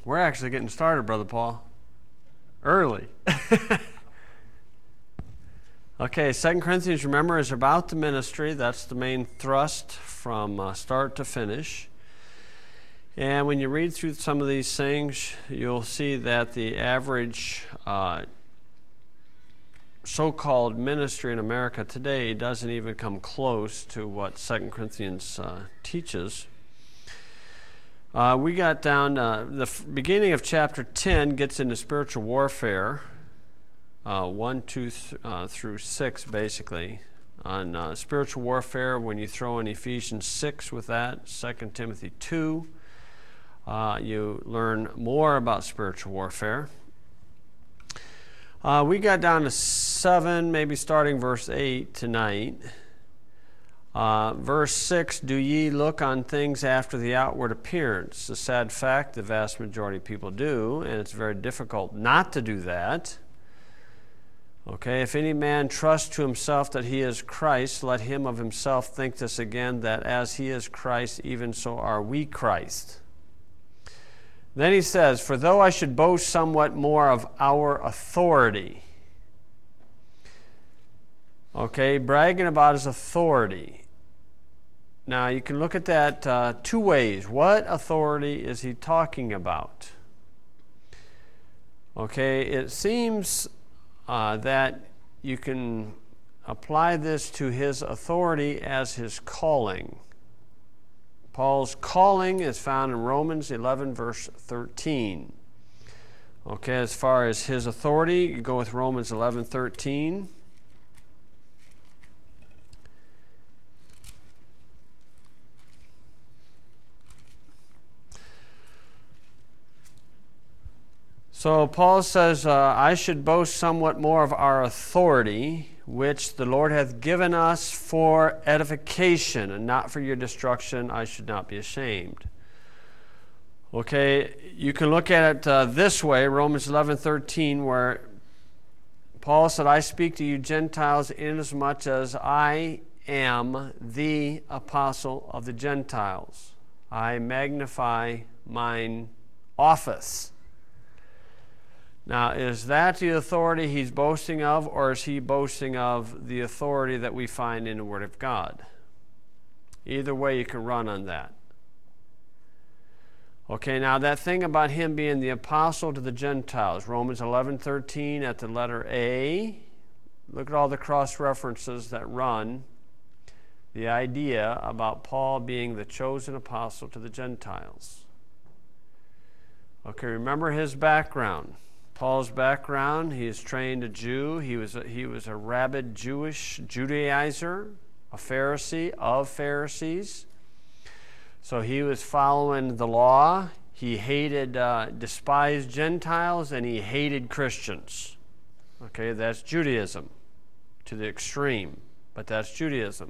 We're actually getting started, Brother Paul. Early. Okay, 2 Corinthians, remember, is about the ministry. That's the main thrust from start to finish. And when you read through some of these things, you'll see that the average so-called ministry in America today doesn't even come close to what 2 Corinthians teaches. We got down, the beginning of chapter 10 gets into spiritual warfare, 1, 2 through 6 basically. On spiritual warfare, when you throw in Ephesians 6 with that, 2 Timothy 2, you learn more about spiritual warfare. We got down to 7, maybe starting verse 8 tonight. Verse 6, do ye look on things after the outward appearance? A sad fact, the vast majority of people do, and it's very difficult not to do that. Okay, if any man trust to himself that he is Christ, let him of himself think this again, that as he is Christ, even so are we Christ. Then he says, for though I should boast somewhat more of our authority. Okay, bragging about his authority. Now, you can look at that two ways. What authority is he talking about? Okay, it seems that you can apply this to his authority as his calling. Paul's calling is found in Romans 11, verse 13. Okay, as far as his authority, you go with Romans 11, 13. So Paul says, I should boast somewhat more of our authority, which the Lord hath given us for edification, and not for your destruction. I should not be ashamed. Okay, you can look at it this way, Romans 11:13, where Paul said, I speak to you Gentiles inasmuch as I am the apostle of the Gentiles. I magnify mine office. Now, is that the authority he's boasting of, or is he boasting of the authority that we find in the Word of God? Either way, you can run on that. Okay, now that thing about him being the apostle to the Gentiles, Romans 11:13 at the letter A, look at all the cross-references that run the idea about Paul being the chosen apostle to the Gentiles. Okay, remember his background. Paul's background, he is trained a Jew. He was a rabid Jewish Judaizer, a Pharisee of Pharisees. So he was following the law. He hated, despised Gentiles, and he hated Christians. Okay, that's Judaism to the extreme, but that's Judaism.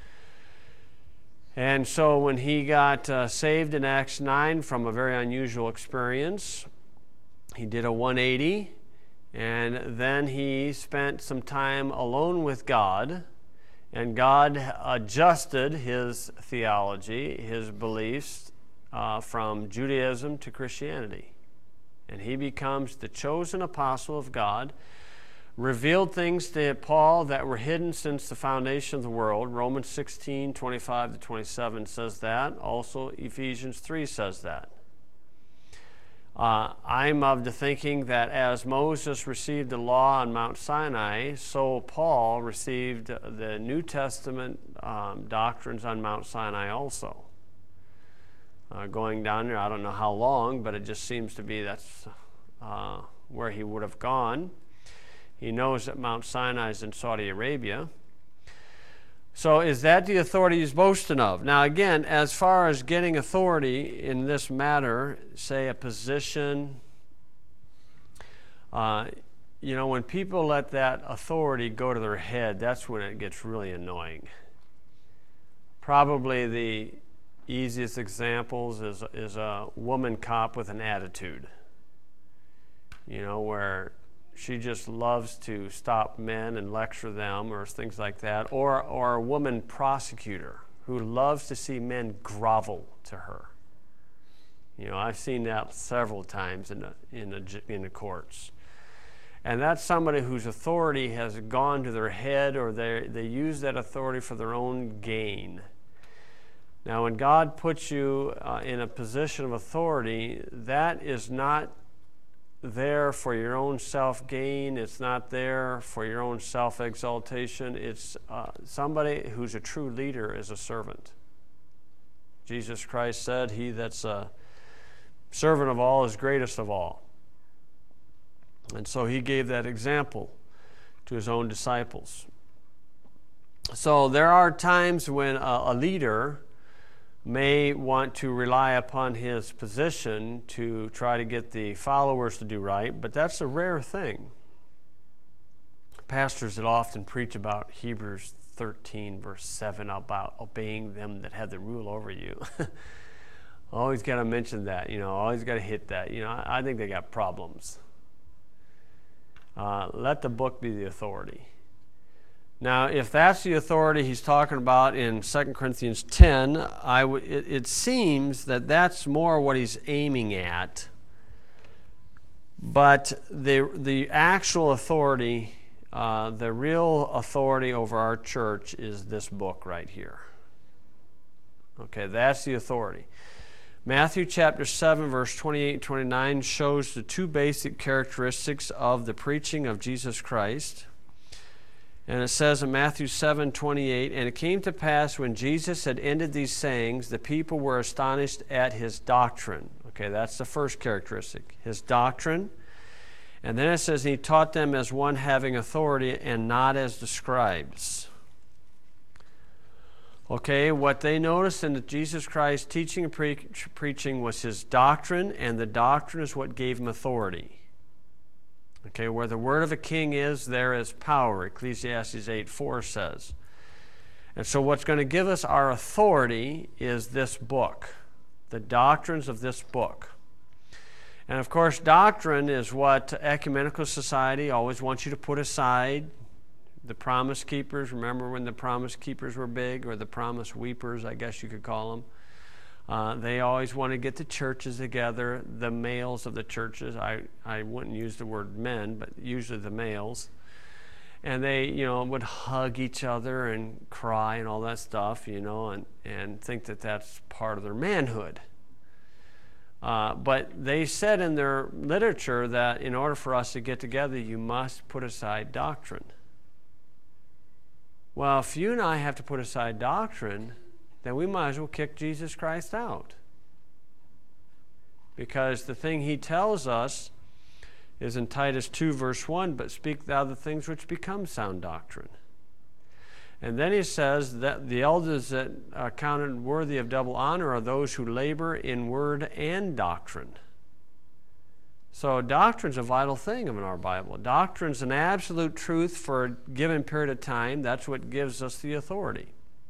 And so when he got saved in Acts 9 from a very unusual experience, he did a 180, and then he spent some time alone with God, and God adjusted his theology, his beliefs, from Judaism to Christianity. And he becomes the chosen apostle of God, revealed things to Paul that were hidden since the foundation of the world. Romans 16:25-27 says that. Also, Ephesians 3 says that. I'm of the thinking that as Moses received the law on Mount Sinai, so Paul received the New Testament doctrines on Mount Sinai also. Going down there, I don't know how long, but it just seems to be that's where he would have gone. He knows that Mount Sinai is in Saudi Arabia. So is that the authority he's boasting of? Now again, as far as getting authority in this matter, say a position, when people let that authority go to their head, that's when it gets really annoying. Probably the easiest examples is a woman cop with an attitude, where she just loves to stop men and lecture them or things like that. Or a woman prosecutor who loves to see men grovel to her. I've seen that several times in the courts. And that's somebody whose authority has gone to their head, or they use that authority for their own gain. Now, when God puts you in a position of authority, that is not there for your own self-gain. It's not there for your own self-exaltation. It's somebody who's a true leader is a servant. Jesus Christ said, "He that's a servant of all is greatest of all." And so he gave that example to his own disciples. So there are times when a leader may want to rely upon his position to try to get the followers to do right, but that's a rare thing. Pastors that often preach about Hebrews 13, verse 7, about obeying them that have the rule over you. Always got to mention that, always got to hit that. I think they got problems. Let the book be the authority. Now, if that's the authority he's talking about in 2 Corinthians 10, it seems that that's more what he's aiming at. But the actual authority, the real authority over our church is this book right here. Okay, that's the authority. Matthew chapter 7, verse 28 and 29 shows the two basic characteristics of the preaching of Jesus Christ. And it says in Matthew 7:28, "And it came to pass when Jesus had ended these sayings, the people were astonished at his doctrine." Okay, that's the first characteristic, his doctrine. And then it says, "He taught them as one having authority and not as the scribes." Okay, what they noticed in the Jesus Christ teaching and preaching was his doctrine, and the doctrine is what gave him authority. Okay, where the word of a king is, there is power, Ecclesiastes 8:4 says. And so what's going to give us our authority is this book, the doctrines of this book. And of course, doctrine is what ecumenical society always wants you to put aside. The Promise Keepers, remember when the Promise Keepers were big, or the Promise Weepers, I guess you could call them. They always want to get the churches together, the males of the churches. I wouldn't use the word men, but usually the males. And they, would hug each other and cry and all that stuff, and think that that's part of their manhood. But they said in their literature that in order for us to get together, you must put aside doctrine. Well, if you and I have to put aside doctrine, then we might as well kick Jesus Christ out. Because the thing he tells us is in Titus 2, verse 1, "But speak thou the things which become sound doctrine." And then he says that the elders that are counted worthy of double honor are those who labor in word and doctrine. So doctrine's a vital thing in our Bible. Doctrine's an absolute truth for a given period of time. That's what gives us the authority.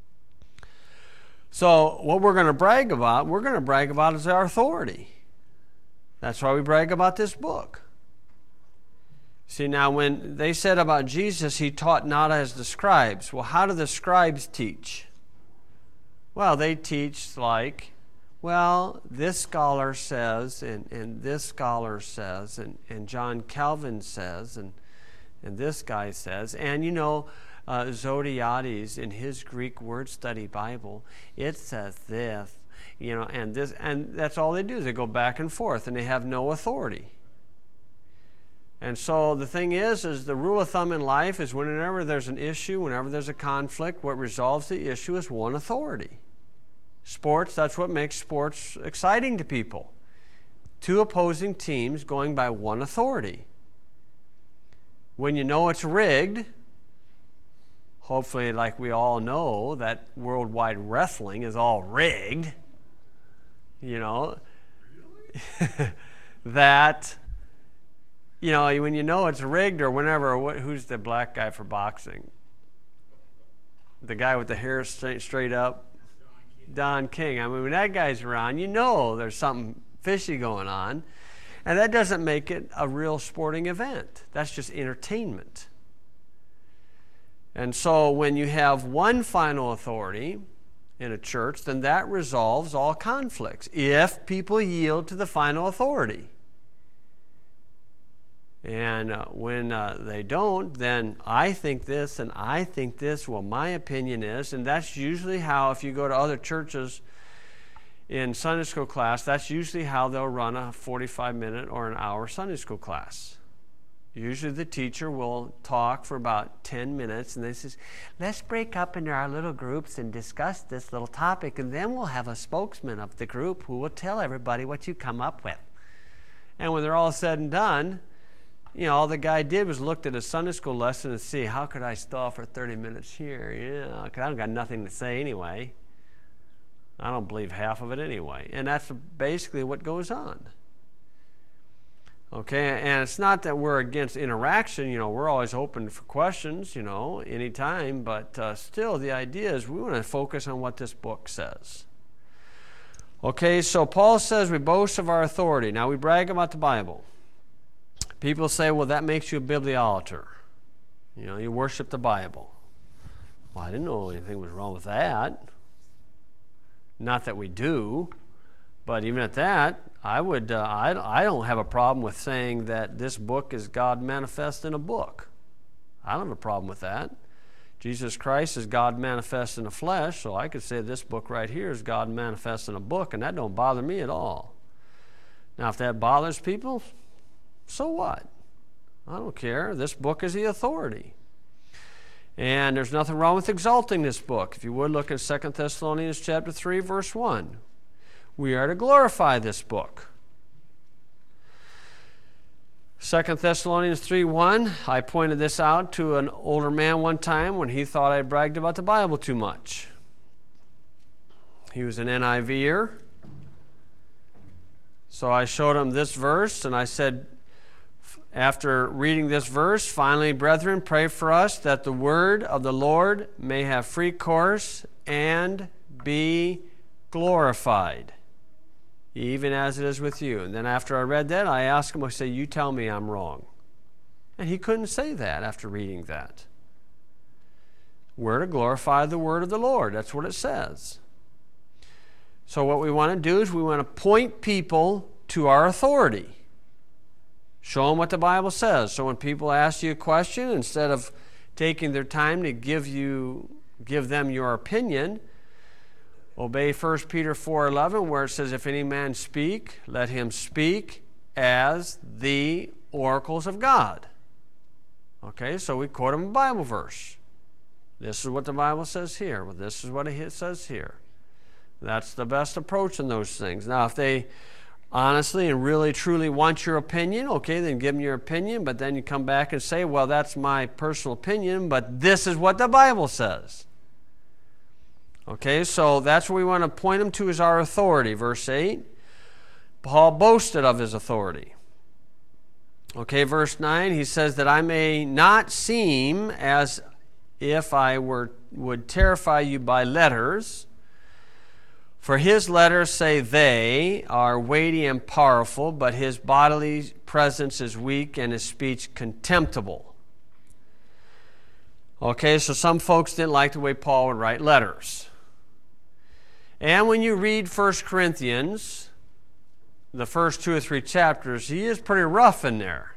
So what we're going to brag about is our authority. That's why we brag about this book. See, now when they said about Jesus, he taught not as the scribes. Well, how do the scribes teach? Well, they teach like, well, this scholar says, and this scholar says, and John Calvin says, and this guy says. And Zodiates, in his Greek word study Bible, it says this, and this, and that's all they do. They go back and forth, and they have no authority. And so the thing is the rule of thumb in life is whenever there's an issue, whenever there's a conflict, what resolves the issue is one authority. Sports, that's what makes sports exciting to people. Two opposing teams going by one authority. When you know it's rigged, hopefully, like we all know, that worldwide wrestling is all rigged, that, when you know it's rigged, or whenever, who's the black guy for boxing? The guy with the hair straight up? Don King. I mean, when that guy's around, there's something fishy going on. And that doesn't make it a real sporting event. That's just entertainment. And so when you have one final authority, in a church, then that resolves all conflicts if people yield to the final authority. And when they don't, then I think this and I think this, well, my opinion is, and that's usually how, if you go to other churches in Sunday school class, that's usually how they'll run a 45-minute or an hour Sunday school class. Usually the teacher will talk for about 10 minutes, and they says, let's break up into our little groups and discuss this little topic, and then we'll have a spokesman of the group who will tell everybody what you come up with. And when they're all said and done, all the guy did was looked at a Sunday school lesson and see, how could I stall for 30 minutes here? Because I don't got nothing to say anyway. I don't believe half of it anyway. And that's basically what goes on. Okay, and it's not that we're against interaction. We're always open for questions, anytime. But still, the idea is we want to focus on what this book says. Okay, so Paul says we boast of our authority. Now, we brag about the Bible. People say, well, that makes you a bibliolater. You worship the Bible. Well, I didn't know anything was wrong with that. Not that we do, but even at that, I don't have a problem with saying that this book is God manifest in a book. I don't have a problem with that. Jesus Christ is God manifest in the flesh, so I could say this book right here is God manifest in a book, and that don't bother me at all. Now, if that bothers people, so what? I don't care. This book is the authority. And there's nothing wrong with exalting this book. If you would, look at 2 Thessalonians chapter 3, verse 1. We are to glorify this book. 2 Thessalonians 3:1, I pointed this out to an older man one time when he thought I bragged about the Bible too much. He was an NIVer. So I showed him this verse, and I said, after reading this verse, finally, brethren, pray for us that the word of the Lord may have free course and be glorified, even as it is with you. And then after I read that, I asked him, I said, you tell me I'm wrong. And he couldn't say that after reading that. We're to glorify the word of the Lord. That's what it says. So what we want to do is we want to point people to our authority. Show them what the Bible says. So when people ask you a question, instead of taking their time to give them your opinion, obey 1 Peter 4:11, where it says, if any man speak, let him speak as the oracles of God. Okay, so we quote them a Bible verse. This is what the Bible says here. Well, this is what it says here. That's the best approach in those things. Now, if they honestly and really truly want your opinion, okay, then give them your opinion, but then you come back and say, well, that's my personal opinion, but this is what the Bible says. Okay, so that's what we want to point them to as our authority. Verse 8, Paul boasted of his authority. Okay, verse 9, he says that I may not seem as if I would terrify you by letters. For his letters, say they, are weighty and powerful, but his bodily presence is weak and his speech contemptible. Okay, so some folks didn't like the way Paul would write letters. And when you read 1 Corinthians, the first 2 or 3 chapters, he is pretty rough in there.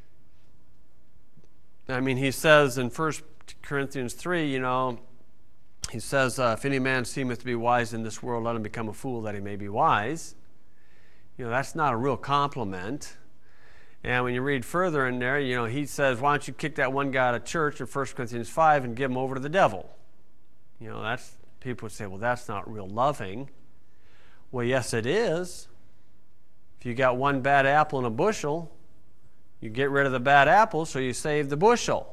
I mean, he says in 1 Corinthians 3, he says, if any man seemeth to be wise in this world, let him become a fool that he may be wise. That's not a real compliment. And when you read further in there, he says, why don't you kick that one guy out of church in 1 Corinthians 5 and give him over to the devil? That's, people would say, well, that's not real loving. Well, yes, it is. If you got one bad apple in a bushel, you get rid of the bad apple, so you save the bushel.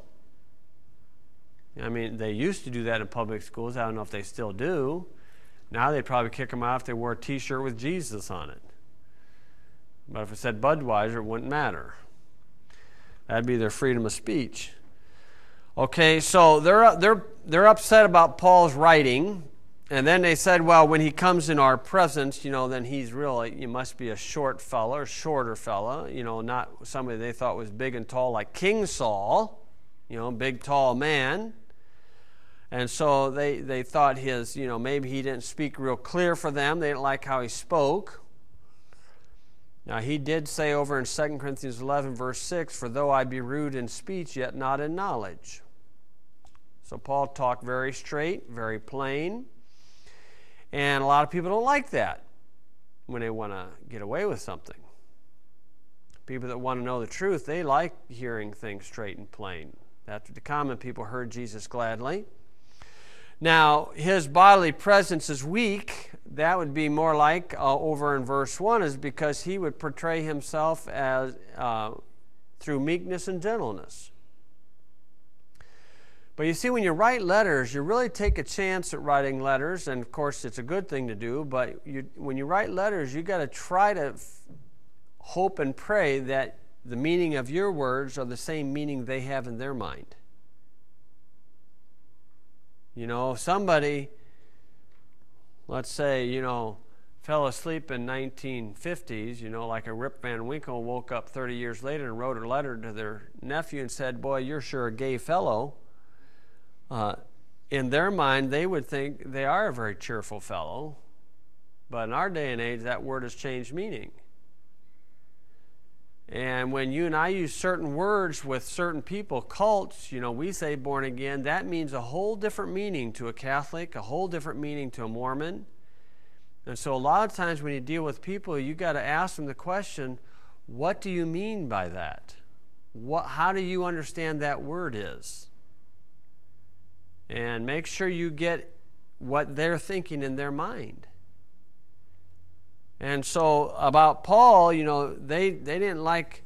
I mean, they used to do that in public schools. I don't know if they still do. Now they'd probably kick them out if they wore a T-shirt with Jesus on it. But if it said Budweiser, it wouldn't matter. That'd be their freedom of speech. Okay, so they're upset about Paul's writing, and then they said, well, when he comes in our presence, then he's really, he must be a short fella or shorter fella, not somebody they thought was big and tall like King Saul, big tall man. And so they thought maybe he didn't speak real clear for them. They didn't like how he spoke. Now, he did say over in 2 Corinthians 11, verse 6, "For though I be rude in speech, yet not in knowledge." So Paul talked very straight, very plain. And a lot of people don't like that when they want to get away with something. People that want to know the truth, they like hearing things straight and plain. That's what the common people heard Jesus gladly. Now, his bodily presence is weak. That would be more like over in verse 1, is because he would portray himself as through meekness and gentleness. But you see, when you write letters, you really take a chance at writing letters, and of course it's a good thing to do, but when you write letters, you got to try to hope and pray that the meaning of your words are the same meaning they have in their mind. If somebody, let's say, fell asleep in 1950s, like a Rip Van Winkle, woke up 30 years later and wrote a letter to their nephew and said, "Boy, you're sure a gay fellow." In their mind, they would think they are a very cheerful fellow. But in our day and age, that word has changed meaning. And when you and I use certain words with certain people, cults, we say born again, that means a whole different meaning to a Catholic, a whole different meaning to a Mormon. And so a lot of times when you deal with people, you got to ask them the question, what do you mean by that? How do you understand that word is? And make sure you get what they're thinking in their mind. And so about Paul, they didn't like,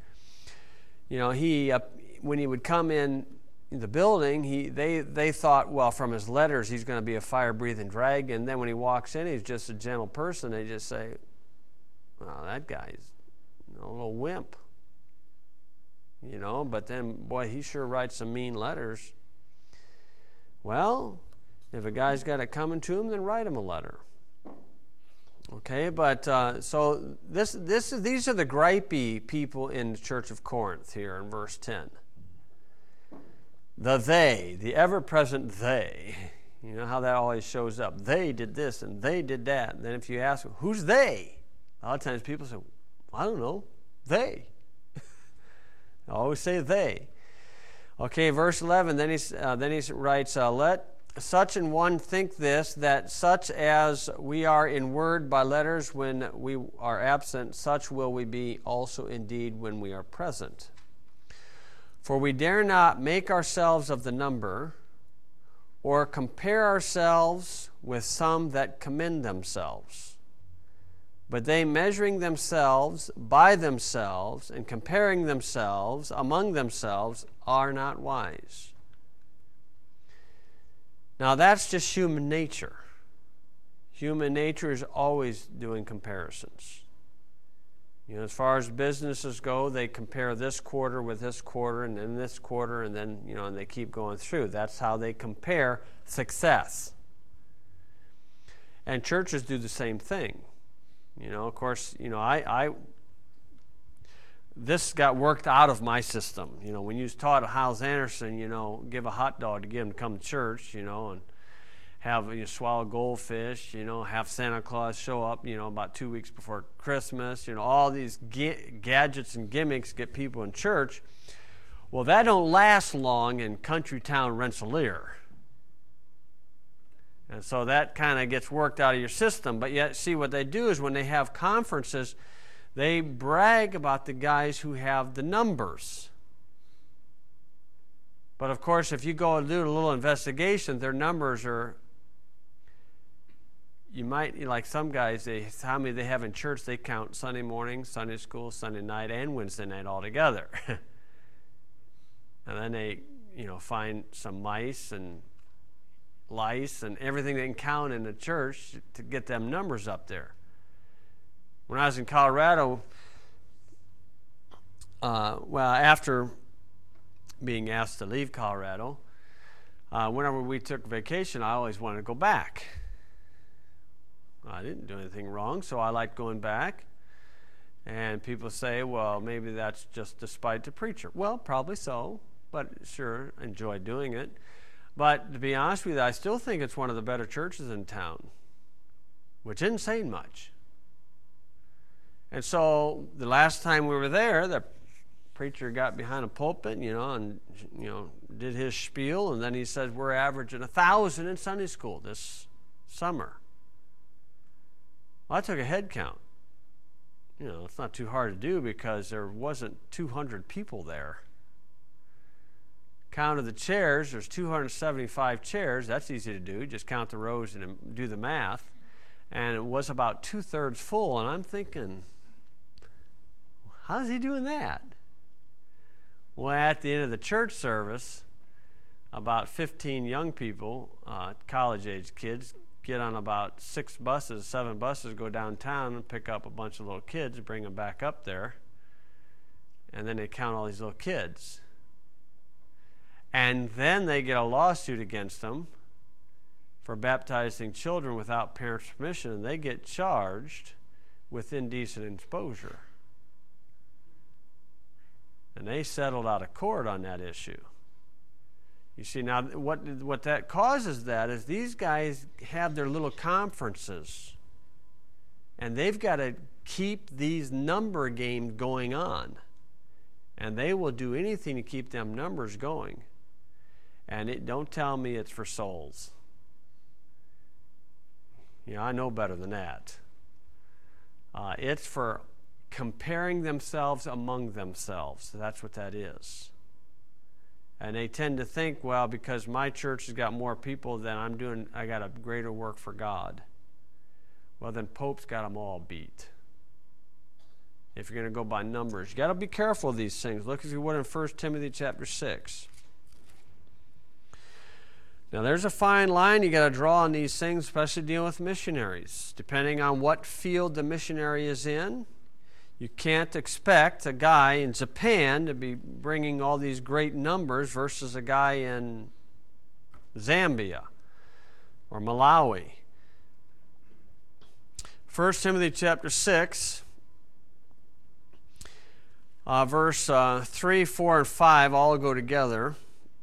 when he would come in the building, they thought, well, from his letters, he's going to be a fire-breathing dragon. And then when he walks in, he's just a gentle person. They just say, well, that guy's a little wimp. But then, boy, he sure writes some mean letters. Well, if a guy's got it coming to him, then write him a letter. Okay, but so these are the gripey people in the church of Corinth here in verse 10. The ever-present they. You know how that always shows up. They did this and they did that. And then if you ask, who's they? A lot of times people say, I don't know, they. I always say they. Okay, verse 11, then he writes, let such an one think this, that such as we are in word by letters when we are absent, such will we be also indeed when we are present. For we dare not make ourselves of the number, or compare ourselves with some that commend themselves. But they, measuring themselves by themselves and comparing themselves among themselves, are not wise. Now that's just human nature. Human nature is always doing comparisons. As far as businesses go, they compare this quarter with this quarter and then this quarter and then, and they keep going through. That's how they compare success. And churches do the same thing. Of course, this got worked out of my system. When you was taught at Hyles Anderson, give a hot dog to get them to come to church, and have swallow goldfish, have Santa Claus show up, about 2 weeks before Christmas, all these gadgets and gimmicks get people in church. Well, that don't last long in country town Rensselaer. And so that kind of gets worked out of your system. But yet, see, what they do is when they have conferences, they brag about the guys who have the numbers. But of course, if you go and do a little investigation, their numbers are, you might, like some guys, how many they have in church, they count Sunday morning, Sunday school, Sunday night, and Wednesday night all together. And then they, find some mice and lice and everything they can count in the church to get them numbers up there. When I was in Colorado, after being asked to leave Colorado, whenever we took vacation, I always wanted to go back. I didn't do anything wrong, so I liked going back. And people say, well, maybe that's just despite the preacher. Well, probably so, but sure, enjoy doing it. But to be honest with you, I still think it's one of the better churches in town, which isn't saying much. And so the last time we were there, the preacher got behind a pulpit, and did his spiel, and then he said, we're averaging 1,000 in Sunday school this summer. Well, I took a head count. It's not too hard to do because there wasn't 200 people there. Counted the chairs, there's 275 chairs. That's easy to do. Just count the rows and do the math. And it was about 2/3 full, and I'm thinking, how's he doing that? Well, at the end of the church service, about 15 young people, college-age kids, get on about 7 buses, go downtown and pick up a bunch of little kids, bring them back up there, and then they count all these little kids. And then they get a lawsuit against them for baptizing children without parents' permission, and they get charged with indecent exposure. And they settled out of court on that issue. You see, now what that causes that is these guys have their little conferences, and they've got to keep these number games going on. And they will do anything to keep them numbers going. And don't tell me it's for souls. I know better than that. It's for comparing themselves among themselves. That's what that is. And they tend to think, well, because my church has got more people than I got a greater work for God. Well, then Pope's got them all beat. If you're going to go by numbers, you got to be careful of these things. Look, if you would, in 1 Timothy chapter 6. Now, there's a fine line you got to draw on these things, especially dealing with missionaries. Depending on what field the missionary is in, you can't expect a guy in Japan to be bringing all these great numbers versus a guy in Zambia or Malawi. 1 Timothy chapter 6, verse 3, 4, and 5 all go together.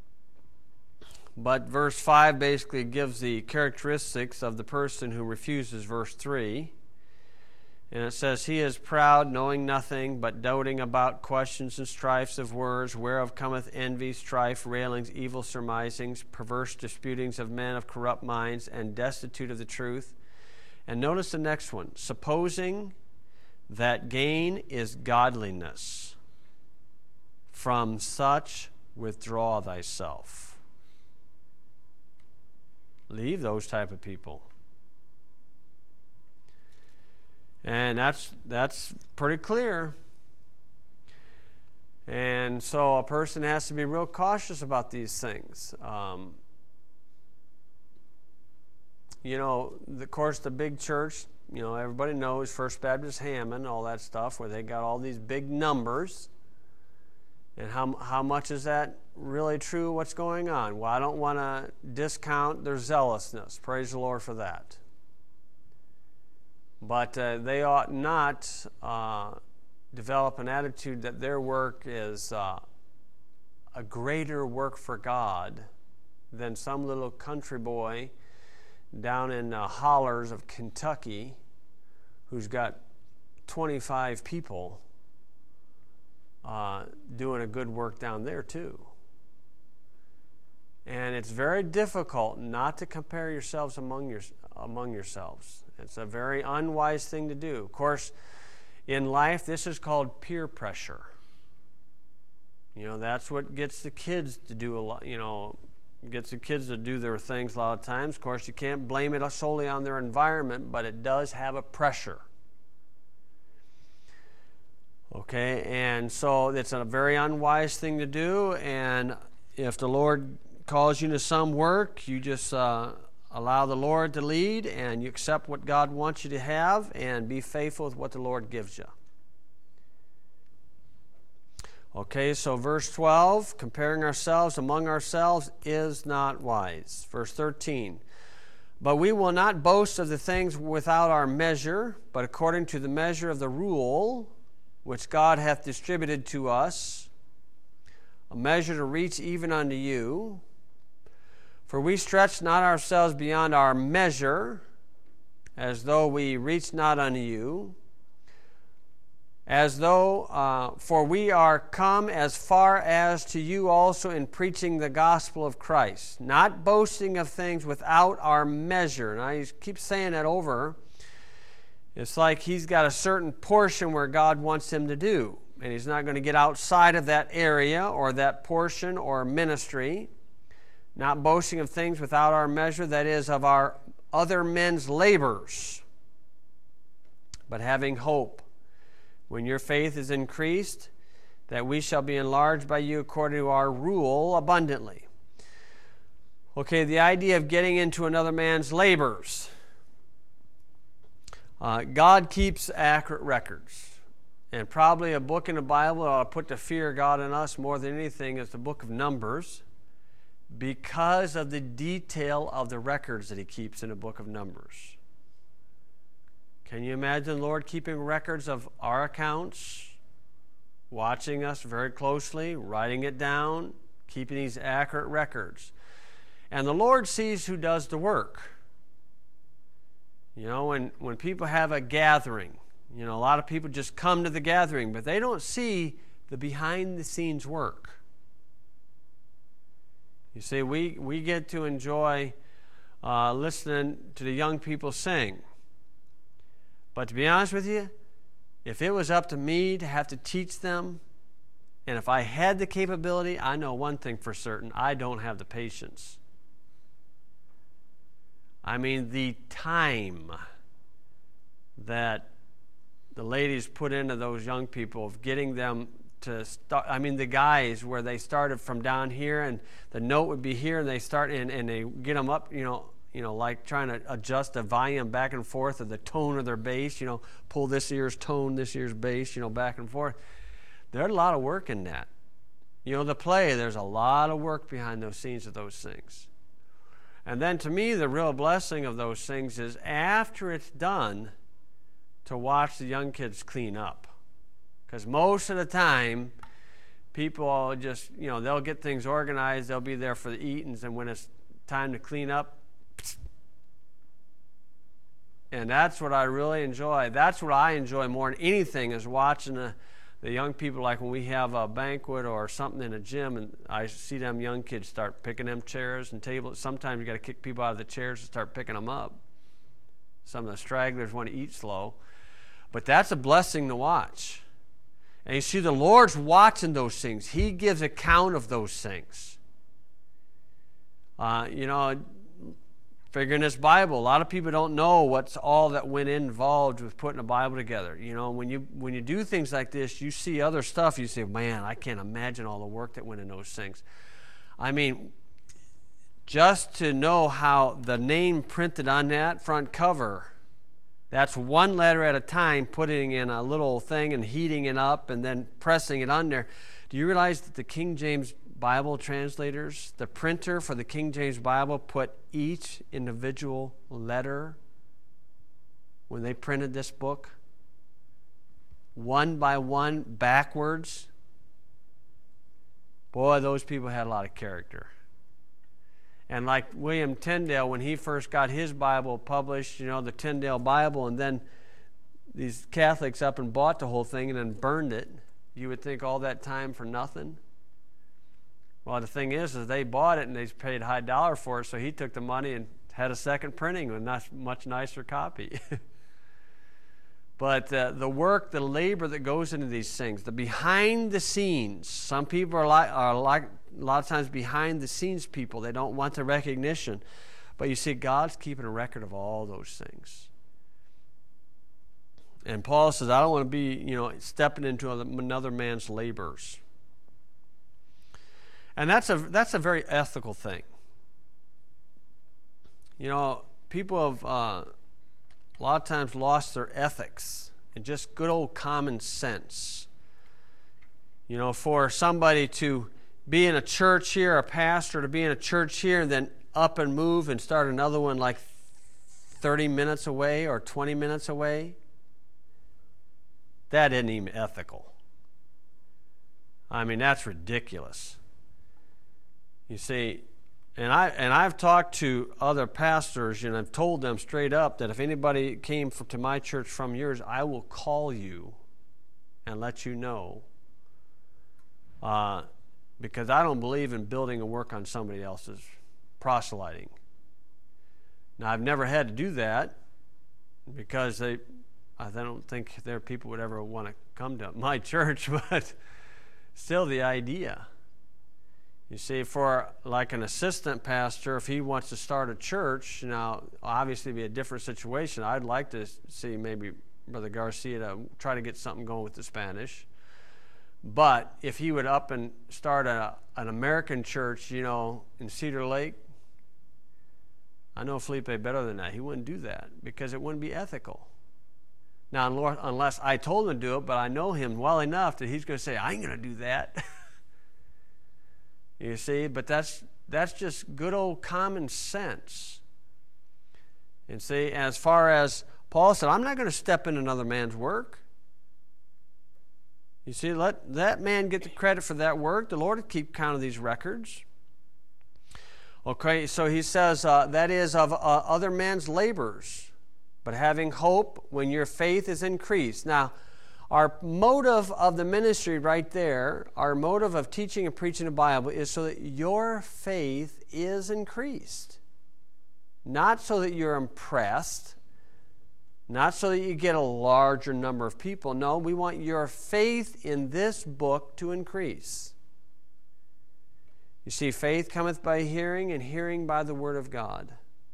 But verse 5 basically gives the characteristics of the person who refuses verse 3. And it says, he is proud, knowing nothing, but doting about questions and strifes of words, whereof cometh envy, strife, railings, evil surmisings, perverse disputings of men of corrupt minds, and destitute of the truth. And notice the next one, supposing that gain is godliness. From such withdraw thyself. Leave those type of people. And that's pretty clear. And so a person has to be real cautious about these things. Of course, the big church, everybody knows First Baptist Hammond, all that stuff, where they got all these big numbers. And how much is that really true? What's going on? Well, I don't want to discount their zealousness. Praise the Lord for that. But they ought not develop an attitude that their work is a greater work for God than some little country boy down in hollers of Kentucky who's got 25 people doing a good work down there too. And it's very difficult not to compare yourselves among yourselves. It's a very unwise thing to do. Of course, in life, this is called peer pressure. That's what gets the kids to do a lot, gets the kids to do their things a lot of times. Of course, you can't blame it solely on their environment, but it does have a pressure. Okay, and so it's a very unwise thing to do, and if the Lord calls you to some work, you just allow the Lord to lead, and you accept what God wants you to have, and be faithful with what the Lord gives you. Okay, so verse 12, comparing ourselves among ourselves is not wise. Verse 13, but we will not boast of the things without our measure, but according to the measure of the rule which God hath distributed to us, a measure to reach even unto you. For we stretch not ourselves beyond our measure, as though we reach not unto you, for we are come as far as to you also in preaching the gospel of Christ, not boasting of things without our measure. And I keep saying that over. It's like he's got a certain portion where God wants him to do, and he's not going to get outside of that area or that portion or ministry. Not boasting of things without our measure, that is, of our other men's labors, but having hope, when your faith is increased, that we shall be enlarged by you according to our rule abundantly. Okay, the idea of getting into another man's labors. God keeps accurate records. And probably a book in the Bible that ought to put the fear of God in us more than anything is the book of Numbers, because of the detail of the records that he keeps in the book of Numbers. Can you imagine the Lord keeping records of our accounts, watching us very closely, writing it down, keeping these accurate records? And the Lord sees who does the work. You know, when people have a gathering, you know, a lot of people just come to the gathering, but they don't see the behind-the-scenes work. You see, we get to enjoy listening to the young people sing. But to be honest with you, if it was up to me to have to teach them, and if I had the capability, I know one thing for certain: I don't have the patience. I mean, the time that the ladies put into those young people of getting them to start. I mean, the guys where they started from down here, and the note would be here, and they start and they get them up, you know, like trying to adjust the volume back and forth of the tone of their bass, you know, pull this ear's tone, this ear's bass, you know, back and forth. There's a lot of work in that. You know, the play, there's a lot of work behind those scenes of those things. And then to me, the real blessing of those things is after it's done, to watch the young kids clean up. Because most of the time, people just, you know, they'll get things organized, they'll be there for the eatings, and when it's time to clean up, and that's what I really enjoy. That's what I enjoy more than anything, is watching the young people, like when we have a banquet or something in a gym, and I see them young kids start picking them chairs and tables. Sometimes you got to kick people out of the chairs and start picking them up. Some of the stragglers want to eat slow. But that's a blessing to watch. And you see, the Lord's watching those things. He gives account of those things. You know, figuring this Bible, a lot of people don't know what's all that went involved with putting a Bible together. You know, when you do things like this, you see other stuff, you say, man, I can't imagine all the work that went in those things. I mean, just to know how the name printed on that front cover, that's one letter at a time, putting in a little thing and heating it up and then pressing it on there. Do you realize that the King James Bible translators, the printer for the King James Bible, put each individual letter when they printed this book, one by one, backwards? Boy, those people had a lot of character. And like William Tyndale, when he first got his Bible published, you know, the Tyndale Bible, and then these Catholics up and bought the whole thing and then burned it, you would think all that time for nothing. Well, the thing is they bought it and they paid high dollar for it, so he took the money and had a second printing with a much nicer copy. But the work, the labor that goes into these things, the behind the scenes. Some people are like a lot of times behind the scenes people. They don't want the recognition. But you see, God's keeping a record of all those things. And Paul says, I don't want to be, you know, stepping into another man's labors. And that's a very ethical thing. You know, people have a lot of times lost their ethics and just good old common sense. You know, for somebody to be in a church here, a pastor to be in a church here, and then up and move and start another one like 30 minutes away or 20 minutes away, that isn't even ethical. I mean, that's ridiculous. You see, And I've talked to other pastors, and I've told them straight up that if anybody came to my church from yours, I will call you and let you know. Because I don't believe in building a work on somebody else's proselyting. Now, I've never had to do that because I don't think their people would ever want to come to my church, but still the idea. You see, for like an assistant pastor, if he wants to start a church, now obviously it'd be a different situation. I'd like to see maybe Brother Garcia to try to get something going with the Spanish. But if he would up and start an American church, in Cedar Lake, I know Felipe better than that. He wouldn't do that because it wouldn't be ethical. Now, unless I told him to do it, but I know him well enough that he's going to say, I ain't going to do that. You see, but that's just good old common sense. And see, as far as Paul said, I'm not going to step in another man's work. You see, let that man get the credit for that work. The Lord will keep count of these records. Okay, so he says, that is of other men's labors, but having hope when your faith is increased. Now, our motive of the ministry right there, our motive of teaching and preaching the Bible is so that your faith is increased. Not so that you're impressed, not so that you get a larger number of people. No, we want your faith in this book to increase. You see, faith cometh by hearing, and hearing by the word of God.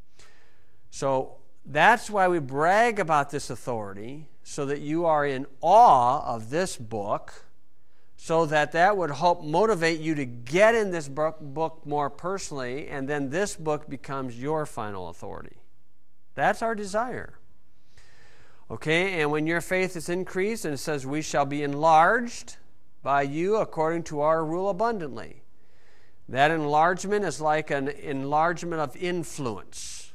So that's why we brag about this authority, so that you are in awe of this book, so that would help motivate you to get in this book more personally, and then this book becomes your final authority. That's our desire. Okay, and when your faith is increased, and it says, we shall be enlarged by you according to our rule abundantly. That enlargement is like an enlargement of influence.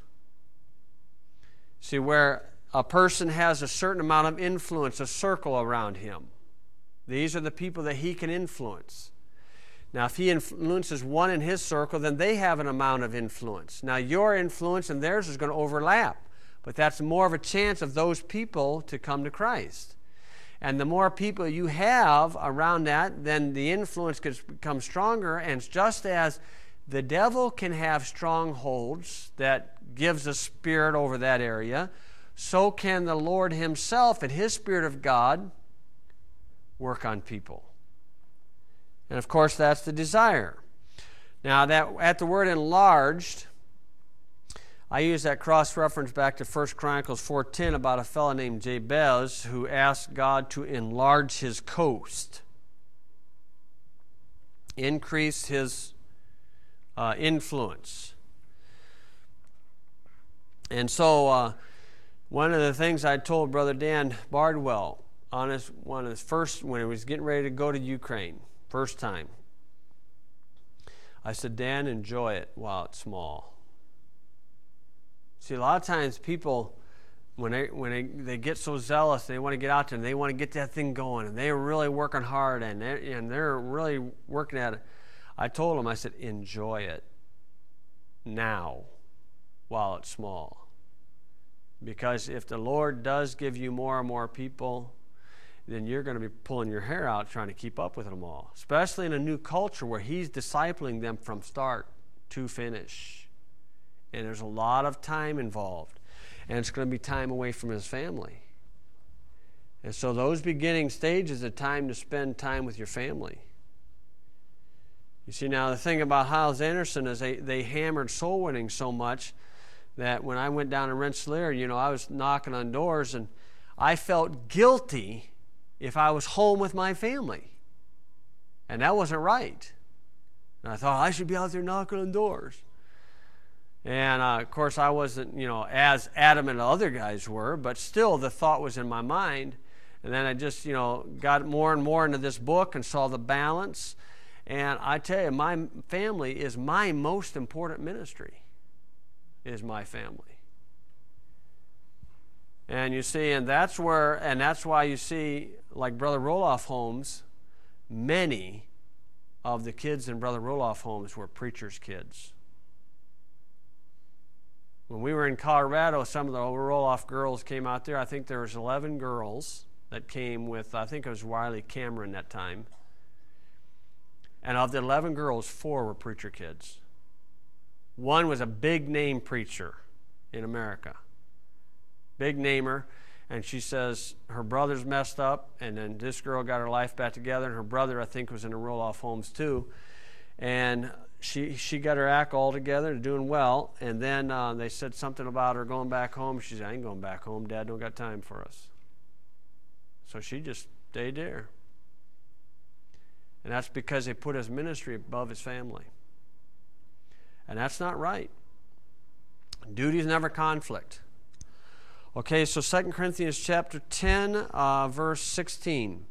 See, where a person has a certain amount of influence, a circle around him. These are the people that he can influence. Now, if he influences one in his circle, then they have an amount of influence. Now, your influence and theirs is going to overlap, but that's more of a chance of those people to come to Christ. And the more people you have around that, then the influence could become stronger. And just as the devil can have strongholds that gives a spirit over that area, so can the Lord himself and his Spirit of God work on people. And of course, that's the desire. Now, that at the word enlarged, I use that cross-reference back to 1 Chronicles 4:10 about a fellow named Jabez who asked God to enlarge his coast, increase his influence. And so one of the things I told Brother Dan Bardwell on one of his first, when he was getting ready to go to Ukraine, first time, I said, Dan, enjoy it while it's small. See, a lot of times people, when they get so zealous, they want to get out there and they want to get that thing going, and they're really working hard and they're really working at it. I told them, I said, enjoy it now while it's small. Because if the Lord does give you more and more people, then you're going to be pulling your hair out trying to keep up with them all, especially in a new culture where he's discipling them from start to finish. And there's a lot of time involved. And it's going to be time away from his family. And so those beginning stages are time to spend time with your family. You see, now the thing about Hyles Anderson is they hammered soul winning so much that when I went down to Rensselaer, I was knocking on doors and I felt guilty if I was home with my family. And that wasn't right. And I thought, I should be out there knocking on doors. And, of course, I wasn't, as adamant as other guys were, but still the thought was in my mind. And then I just, got more and more into this book and saw the balance. And I tell you, my family is my most important ministry, is my family. And you see, and that's why you see, like Brother Roloff homes, many of the kids in Brother Roloff homes were preachers' kids. When we were in Colorado, some of the roll-off girls came out there. I think there was 11 girls that came with, I think it was Wiley Cameron that time. And of the 11 girls, 4 were preacher kids. One was a big-name preacher in America. Big namer. And she says her brother's messed up, and then this girl got her life back together, and her brother, I think, was in the roll-off homes too. And she got her act all together and doing well. And then they said something about her going back home. She said, I ain't going back home. Dad don't got time for us. So she just stayed there. And that's because they put his ministry above his family. And that's not right. Duties never conflict. Okay, so 2 Corinthians chapter 10, verse 16.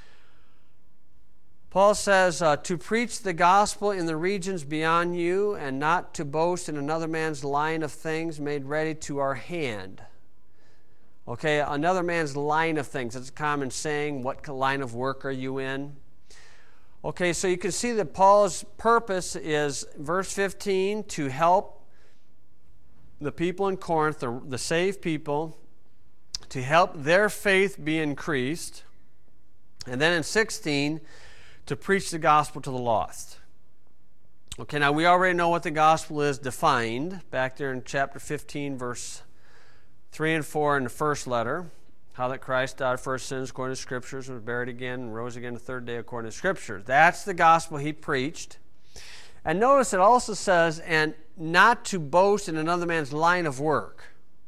Paul says, to preach the gospel in the regions beyond you, and not to boast in another man's line of things made ready to our hand. Okay, another man's line of things. That's a common saying. What line of work are you in? Okay, so you can see that Paul's purpose is, verse 15, to help the people in Corinth, the saved people, to help their faith be increased. And then in 16, to preach the gospel to the lost. Okay, now we already know what the gospel is defined back there in chapter 15, verse 3 and 4 in the first letter. How that Christ died for our sins according to the Scriptures, was buried again, and rose again the third day according to the Scriptures. That's the gospel he preached. And notice it also says, and not to boast in another man's line of work.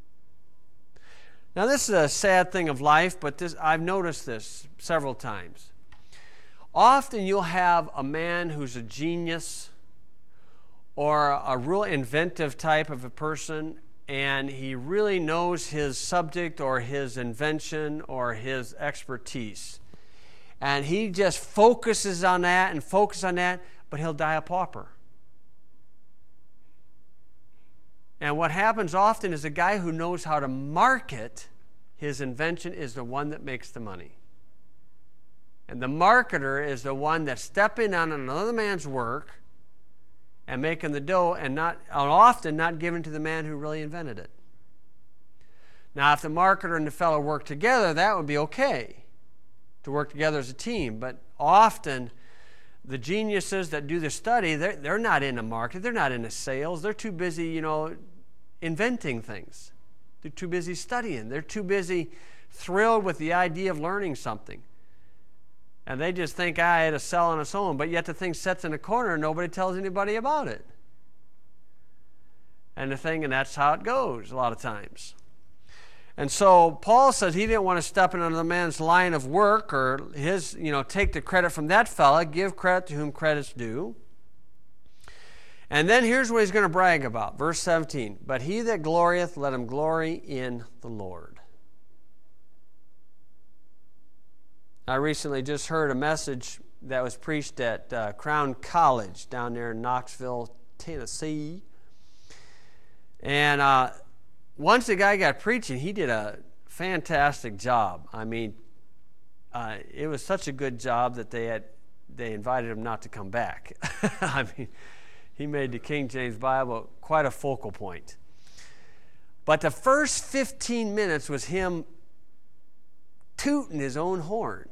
Now this is a sad thing of life, but I've noticed this several times. Often you'll have a man who's a genius or a real inventive type of a person, and he really knows his subject or his invention or his expertise. And he just focuses on that and focuses on that, but he'll die a pauper. And what happens often is a guy who knows how to market his invention is the one that makes the money. And the marketer is the one that's stepping on another man's work and making the dough, and often not given to the man who really invented it. Now, if the marketer and the fellow work together, that would be okay, to work together as a team. But often, the geniuses that do the study, they're not in the market, they're not in the sales, they're too busy, inventing things. They're too busy studying. They're too busy thrilled with the idea of learning something. And they just think, it'll sell on its own. But yet the thing sits in a corner and nobody tells anybody about it. And that's how it goes a lot of times. And so Paul says he didn't want to step in another man's line of work or take the credit from that fella, give credit to whom credit's due. And then here's what he's going to brag about. Verse 17, but he that glorieth, let him glory in the Lord. I recently just heard a message that was preached at Crown College down there in Knoxville, Tennessee. And once the guy got preaching, he did a fantastic job. I mean, it was such a good job that they invited him not to come back. I mean, he made the King James Bible quite a focal point. But the first 15 minutes was him tooting his own horn.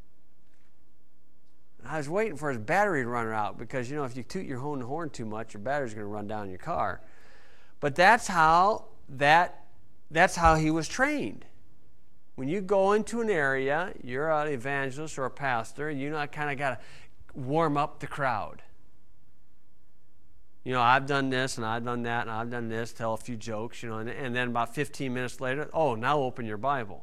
I was waiting for his battery to run out because, if you toot your own horn too much, your battery's going to run down in your car. But that's how he was trained. When you go into an area, you're an evangelist or a pastor, and kind of got to warm up the crowd. I've done this, and I've done that, and I've done this, tell a few jokes, and then about 15 minutes later, now open your Bible.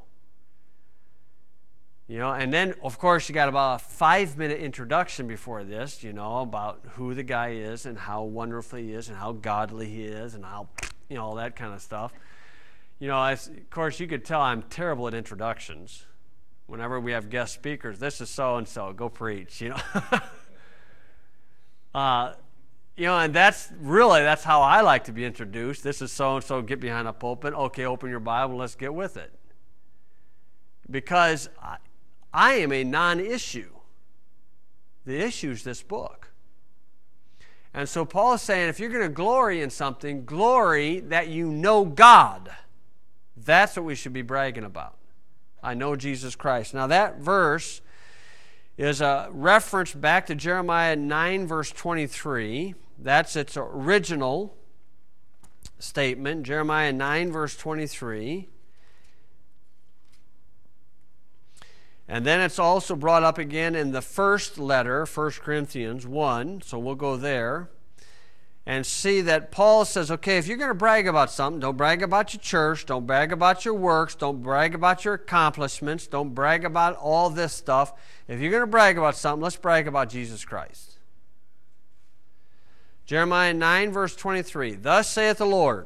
And then, of course, you got about a 5-minute introduction before this, about who the guy is and how wonderful he is and how godly he is and how, all that kind of stuff. Of course, you could tell I'm terrible at introductions. Whenever we have guest speakers, this is so-and-so, go preach, and that's how I like to be introduced. This is so-and-so, get behind a pulpit. Okay, open your Bible, let's get with it. Because I am a non-issue. The issue is this book. And so Paul is saying, if you're going to glory in something, glory that you know God. That's what we should be bragging about. I know Jesus Christ. Now that verse is a reference back to Jeremiah 9, verse 23. That's its original statement, Jeremiah 9, verse 23. And then it's also brought up again in the first letter, 1 Corinthians 1. So we'll go there and see that Paul says, okay, if you're going to brag about something, don't brag about your church, don't brag about your works, don't brag about your accomplishments, don't brag about all this stuff. If you're going to brag about something, let's brag about Jesus Christ. Jeremiah 9, verse 23. Thus saith the Lord,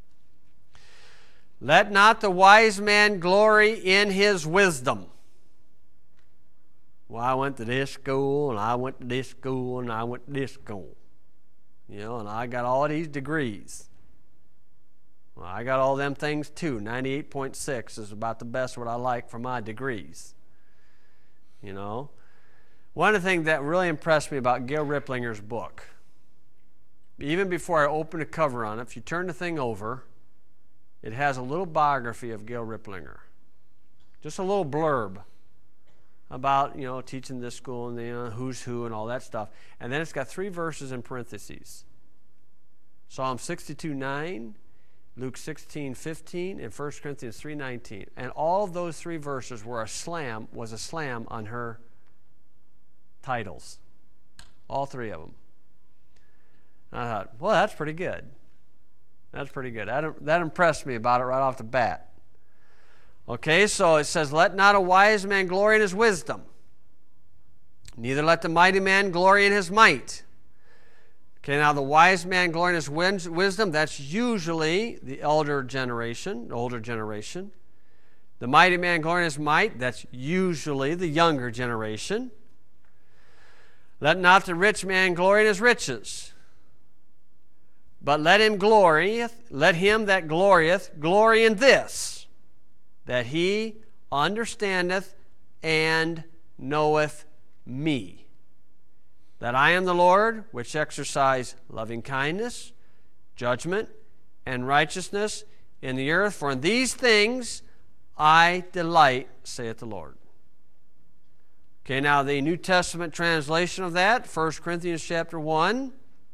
let not the wise man glory in his wisdom. Well, I went to this school, and I went to this school, and I went to this school. And I got all these degrees. Well, I got all them things too. 98.6 is about the best what I like for my degrees. One of the things that really impressed me about Gail Riplinger's book, even before I opened the cover on it, if you turn the thing over, it has a little biography of Gail Riplinger. Just a little blurb about, teaching this school and who's who and all that stuff. And then it's got 3 verses in parentheses. Psalm 62:9, Luke 16:15, and 1 Corinthians 3:19. And all of those 3 verses was a slam on her titles. All 3 of them. And I thought, well, that's pretty good. That's pretty good. That impressed me about it right off the bat. Okay, so it says, let not a wise man glory in his wisdom, neither let the mighty man glory in his might. Okay, now the wise man glory in his wisdom, that's usually the older generation. The mighty man glory in his might, that's usually the younger generation. Let not the rich man glory in his riches, but let him that glorieth glory in this, that he understandeth and knoweth me, that I am the Lord, which exercise loving kindness, judgment, and righteousness in the earth. For in these things I delight, saith the Lord. Okay, now the New Testament translation of that, 1 Corinthians chapter 1.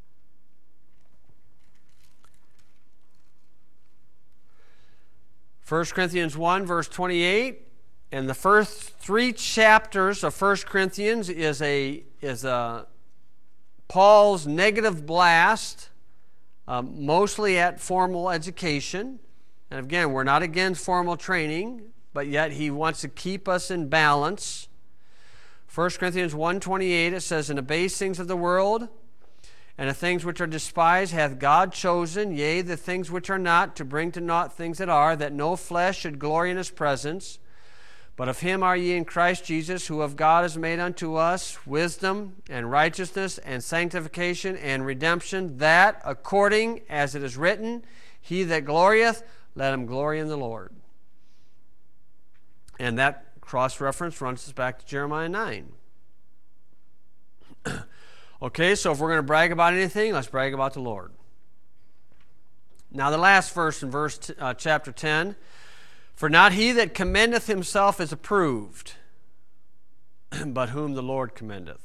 1 Corinthians 1, verse 28, and the first 3 chapters of 1 Corinthians is Paul's negative blast, mostly at formal education. And again, we're not against formal training, but yet he wants to keep us in balance. 1 Corinthians 1:28, it says, in the base things of the world, and the things which are despised hath God chosen, yea, the things which are not, to bring to naught things that are, that no flesh should glory in his presence. But of him are ye in Christ Jesus, who of God is made unto us wisdom and righteousness and sanctification and redemption, that according as it is written, he that glorieth, let him glory in the Lord. And that cross-reference runs us back to Jeremiah 9. Okay, so if we're going to brag about anything, let's brag about the Lord. Now the last verse in chapter 10, for not he that commendeth himself is approved, but whom the Lord commendeth.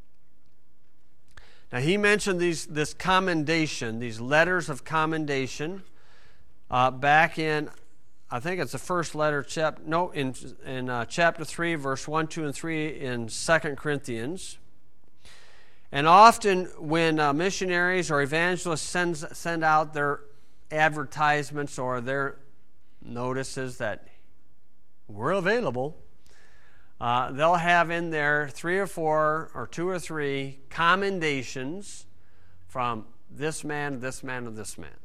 Now he mentioned this commendation, these letters of commendation, back in, I think it's the first letter, in chapter 3, verse 1, 2, and 3 in 2 Corinthians. And often when missionaries or evangelists send out their advertisements or their notices that we're available, they'll have in there 3 or 4 or 2 or 3 commendations from this man, this man, and this man.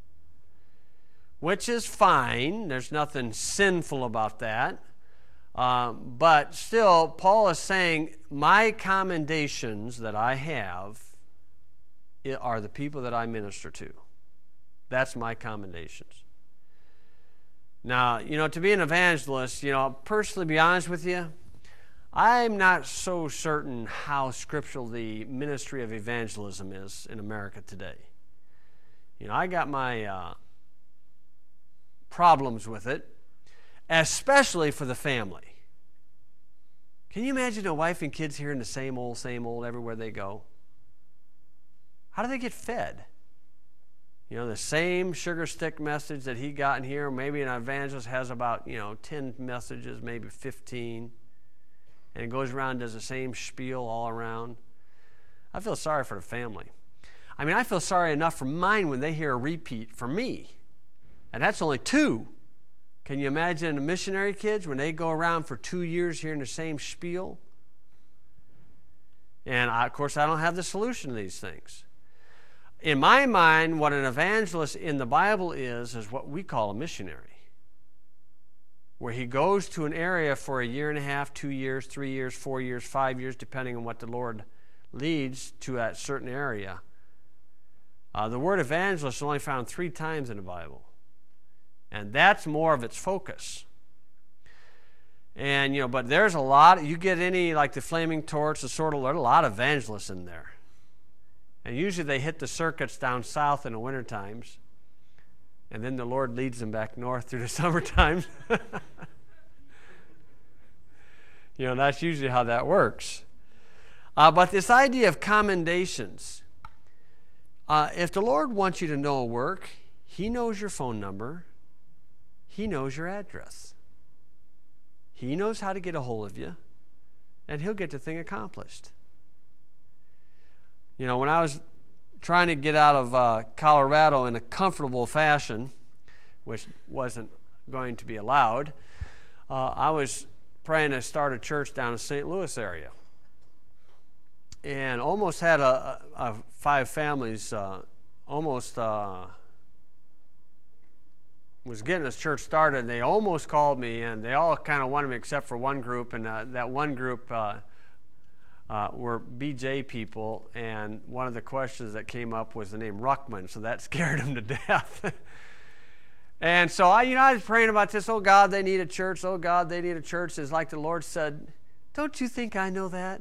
Which is fine. There's nothing sinful about that. But still, Paul is saying, my commendations that I have are the people that I minister to. That's my commendations. Now, to be an evangelist, personally, to be honest with you, I'm not so certain how scriptural the ministry of evangelism is in America today. I got my problems with it, especially for the family. Can you imagine a wife and kids hearing the same old everywhere they go? How do they get fed? The same sugar stick message that he got in here, maybe an evangelist has about, 10 messages, maybe 15, and it goes around and does the same spiel all around. I feel sorry for the family. I feel sorry enough for mine when they hear a repeat for me, and that's only 2. Can you imagine the missionary kids when they go around for 2 years hearing the same spiel? And of course, I don't have the solution to these things. In my mind, what an evangelist in the Bible is what we call a missionary, where he goes to an area for 1.5 years, 2 years, 3 years, 4 years, 5 years, depending on what the Lord leads to that certain area. The word evangelist is only found 3 times in the Bible, and that's more of its focus. And, but there's a lot. You get any, like the Flaming Torch, there's a lot of evangelists in there. And usually they hit the circuits down south in the winter times, and then the Lord leads them back north through the summer times. That's usually how that works. But this idea of commendations, if the Lord wants you to know a work, he knows your phone number. He knows your address. He knows how to get a hold of you, and he'll get the thing accomplished. When I was trying to get out of Colorado in a comfortable fashion, which wasn't going to be allowed, I was praying to start a church down in St. Louis area. And almost had 5 families, was getting this church started, and they almost called me, and they all kind of wanted me except for one group, and that one group were BJ people, and one of the questions that came up was the name Ruckman, so that scared them to death. And so I was praying about this. Oh God, they need a church. Oh God, they need a church. It's like the Lord said, "Don't you think I know that?"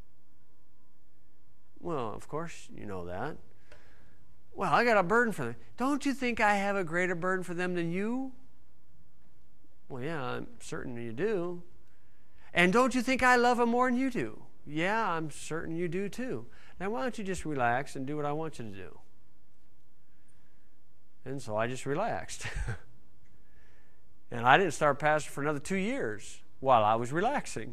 Well, of course you know that. Well, I got a burden for them. Don't you think I have a greater burden for them than you? Well, yeah, I'm certain you do. And don't you think I love them more than you do? Yeah, I'm certain you do too. Now, why don't you just relax and do what I want you to do? And so I just relaxed. And I didn't start pastoring for another 2 years while I was relaxing.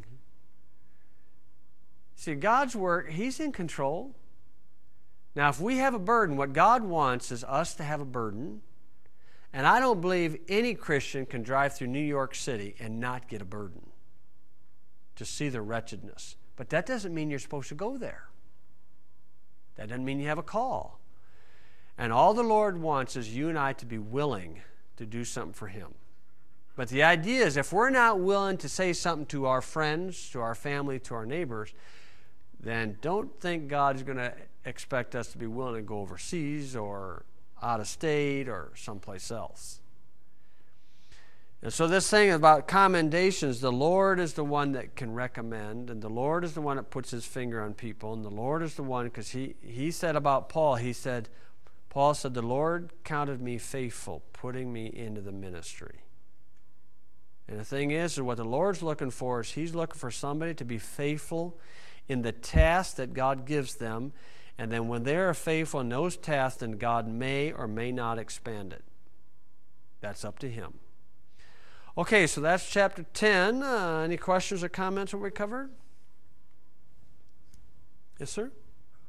See, God's work, he's in control. Now, if we have a burden, what God wants is us to have a burden. And I don't believe any Christian can drive through New York City and not get a burden to see the wretchedness. But that doesn't mean you're supposed to go there. That doesn't mean you have a call. And all the Lord wants is you and I to be willing to do something for him. But the idea is if we're not willing to say something to our friends, to our family, to our neighbors, then don't think God's going to expect us to be willing to go overseas or out of state or someplace else. And so this thing about commendations, the Lord is the one that can recommend, and the Lord is the one that puts his finger on people, and the Lord is the one, because he said about Paul, Paul said, "The Lord counted me faithful, putting me into the ministry." And the thing is what the Lord's looking for is he's looking for somebody to be faithful in the task that God gives them, and then when they are faithful in those tasks, then God may or may not expand it. That's up to him. Okay, so that's chapter 10. Any questions or comments that we covered? Yes, sir?